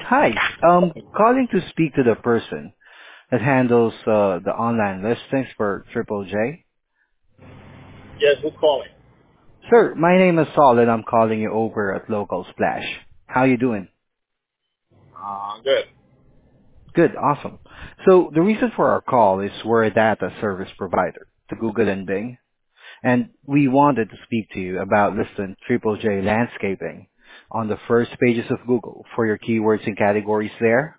Hi. Calling to speak to the person that handles the online listings for Triple J. Yes, who's calling? Sir, my name is Saul and I'm calling you over at Local Splash. How you doing? Good. Good, awesome. So the reason for our call is we're a data service provider to Google and Bing, and we wanted to speak to you about listing Triple J landscaping on the first pages of Google for your keywords and categories there.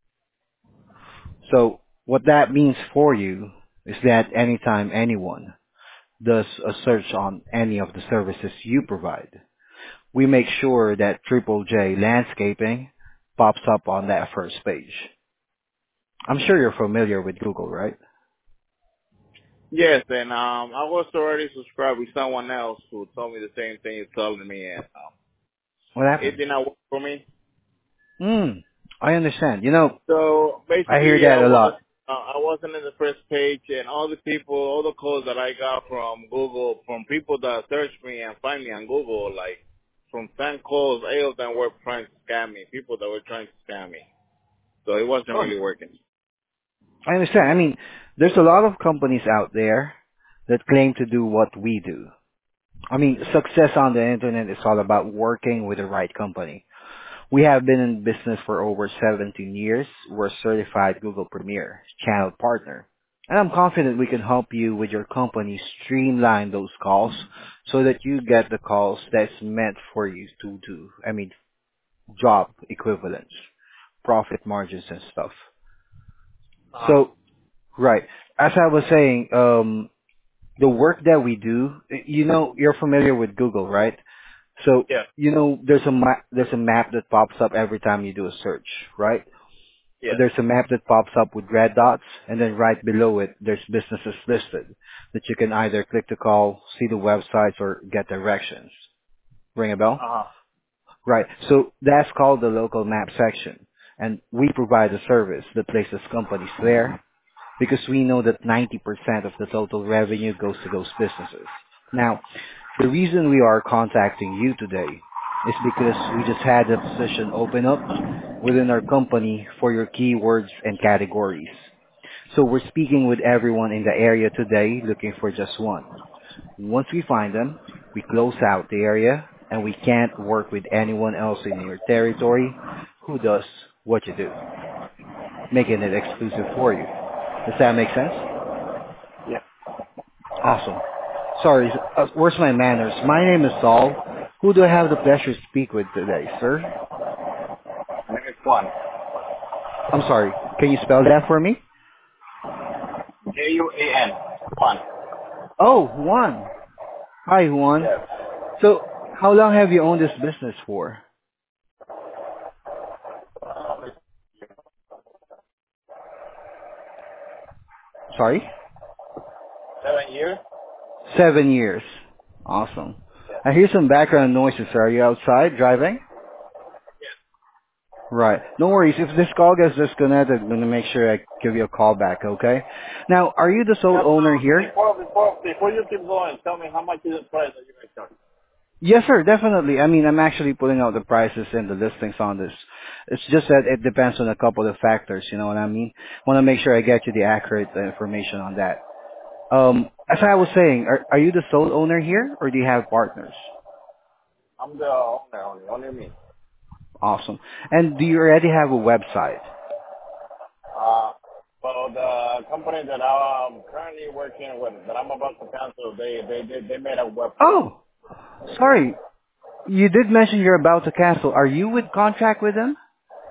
So what that means for you is that anytime anyone does a search on any of the services you provide, we make sure that Triple J Landscaping pops up on that first page. I'm sure you're familiar with Google, right? Yes, and I was already subscribed with someone else who told me the same thing you're telling me, and What it happened? did not work for me. I understand. So I hear basically, that a lot. I wasn't in the first page, and all the calls that I got from Google, from people that search me and find me on Google, like from 10 calls, 8 of them were trying to scam me, people that were trying to scam me. So it wasn't Oh, really working. I understand. I mean, there's a lot of companies out there that claim to do what we do. I mean, success on the internet is all about working with the right company. We have been in business for over 17 years. We're a certified Google Premier channel partner. And I'm confident we can help you with your company streamline those calls so that you get the calls that's meant for you to do. I mean, job equivalents, profit margins and stuff. Uh-huh. So, right. As I was saying, the work that we do, you're familiar with Google, right? So, Yes, there's a map that pops up every time you do a search, right? yes. There's a map that pops up with red dots, and then right below it, there's businesses listed that you can either click to call, see the websites, or get directions. Ring a bell? Uh-huh. Right. So that's called the local map section. And we provide a service that places companies there because we know that 90% of the total revenue goes to those businesses. Now, the reason we are contacting you today is because we just had a position open up within our company for your keywords and categories. So we're speaking with everyone in the area today looking for just one. Once we find them, we close out the area and we can't work with anyone else in your territory who does what you do, making it exclusive for you. Does that make sense? Yeah. Awesome. Sorry, where's my manners? My name is Saul. Who do I have the pleasure to speak with today, sir? My name is Juan. I'm sorry. Can you spell that for me? Juan. Juan. Oh, Juan. Hi, Juan. Yes. So, how long have you owned this business for? Sorry? 7 years? 7 years. Awesome. I hear some background noises. Are you outside driving? Right. No worries. If this call gets disconnected, I'm going to make sure I give you a call back, okay? Now, are you the sole Just owner here? before you keep going, tell me how much is the price that you guys charge? Yes, sir, definitely. I mean, I'm actually putting out the prices and the listings on this. It's just that it depends on a couple of factors, you know what I mean? Want to make sure I get you the accurate information on that. As I was saying, are you the sole owner here, or do you have partners? I'm the owner only me. Awesome. And do you already have a website? Uh, well, the company that I'm currently working with, that I'm about to cancel, they made a website. Oh, sorry. You did mention you're about to cancel. Are you with contract with them?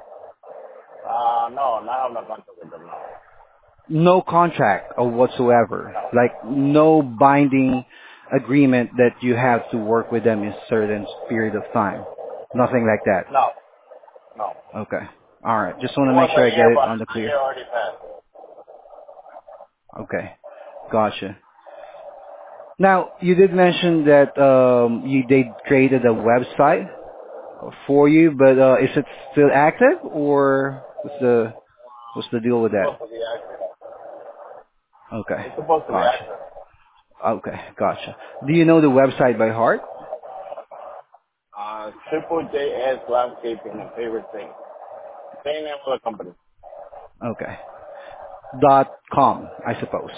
No, I have no contact with them now. No contract or whatsoever. Like no binding agreement that you have to work with them in a certain period of time. Nothing like that. No, no. Okay. All right. Just It want to make was sure a I get year, it but on the a year clear. already passed. Okay. Gotcha. Now, you did mention that they created a website for you, but is it still active or what's the deal with It's that? supposed to be active. Okay. It's supposed to be Gotcha. active. Okay. Gotcha. Do you know the website by heart? Triple JS landscaping and favorite thing. Same name of the company. Okay. .com, I suppose.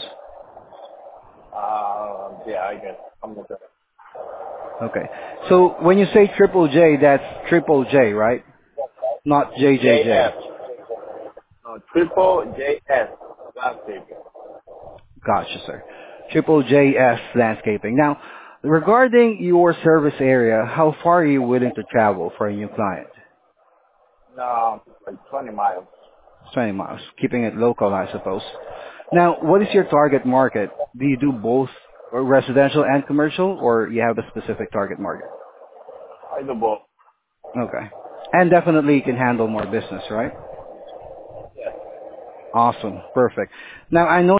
Yeah, I guess. I'm not sure. Okay. So when you say triple J, that's triple J, right? Not JJJ. JS. No, triple JS. Landscaping. Gotcha, sir. Triple JS Landscaping. Now, regarding your service area, how far are you willing to travel for a new client? No, like 20 miles. 20 miles. Keeping it local, I suppose. Now, what is your target market? Do you do both residential and commercial, or you have a specific target market? I do both. Okay. And definitely you can handle more business, right? Awesome. Perfect. Now, I know